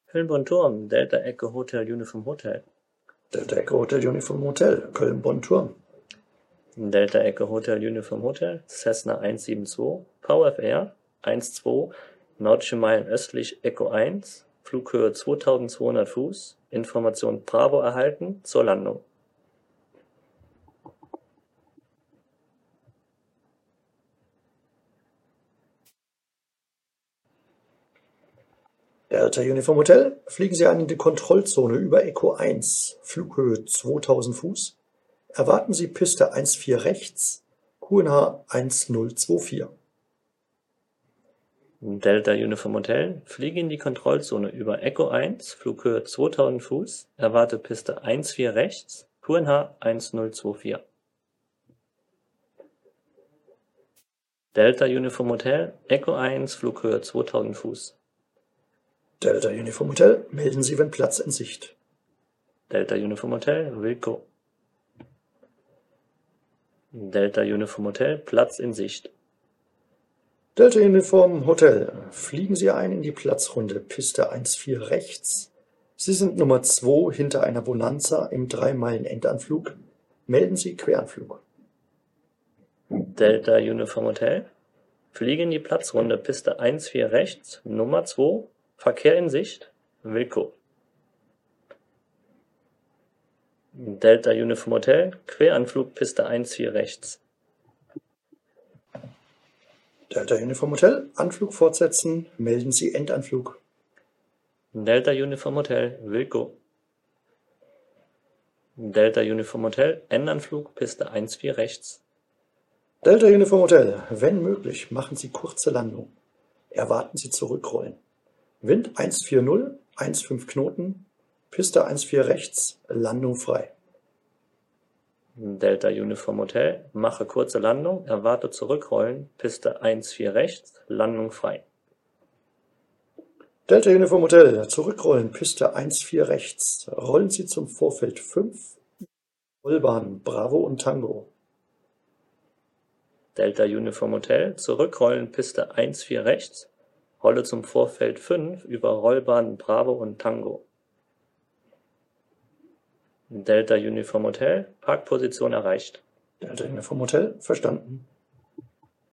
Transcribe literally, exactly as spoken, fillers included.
Köln-Bonn-Turm, Delta Echo Hotel Uniform Hotel. Delta Echo Hotel Uniform Hotel, Köln-Bonn-Turm. Delta Echo Hotel Uniform Hotel, Cessna eins sieben zwei, VfR eins zwei, nautische Meilen östlich Echo eins, Flughöhe zweitausendzweihundert Fuß, Information Bravo erhalten zur Landung. Delta Uniform Hotel, fliegen Sie ein in die Kontrollzone über Echo eins, Flughöhe zweitausend Fuß. Erwarten Sie Piste eins vier rechts, Q N H eins null zwei vier. Delta Uniform Hotel, fliege in die Kontrollzone über Echo eins, Flughöhe zweitausend Fuß, erwarte Piste eins vier rechts, Q N H eins null zwei vier. Delta Uniform Hotel, Echo eins, Flughöhe zweitausend Fuß. Delta Uniform Hotel, melden Sie, wenn Platz in Sicht. Delta Uniform Hotel, Wilco. Delta Uniform Hotel, Platz in Sicht. Delta Uniform Hotel, fliegen Sie ein in die Platzrunde Piste eins vier rechts. Sie sind Nummer zwei hinter einer Bonanza im drei Meilen Endanflug. Melden Sie Queranflug. Delta Uniform Hotel, fliege in die Platzrunde Piste eins vier rechts, Nummer zwei, Verkehr in Sicht, Wilco. Delta Uniform Hotel, Queranflug Piste eins vier rechts. Delta Uniform Hotel, Anflug fortsetzen, melden Sie Endanflug. Delta Uniform Hotel, Wilco. Delta Uniform Hotel, Endanflug Piste eins vier rechts. Delta Uniform Hotel, wenn möglich, machen Sie kurze Landung. Erwarten Sie zurückrollen. Wind eins vier null, eins fünf Knoten, Piste eins vier rechts, Landung frei. Delta Uniform Hotel, mache kurze Landung, erwarte zurückrollen, Piste eins vier rechts, Landung frei. Delta Uniform Hotel, zurückrollen, Piste eins vier rechts, rollen Sie zum Vorfeld fünf, Rollbahn Bravo und Tango. Delta Uniform Hotel, zurückrollen, Piste eins vier rechts, rolle zum Vorfeld fünf über Rollbahn Bravo und Tango. Delta Uniform Hotel, Parkposition erreicht. Delta Uniform Hotel, verstanden.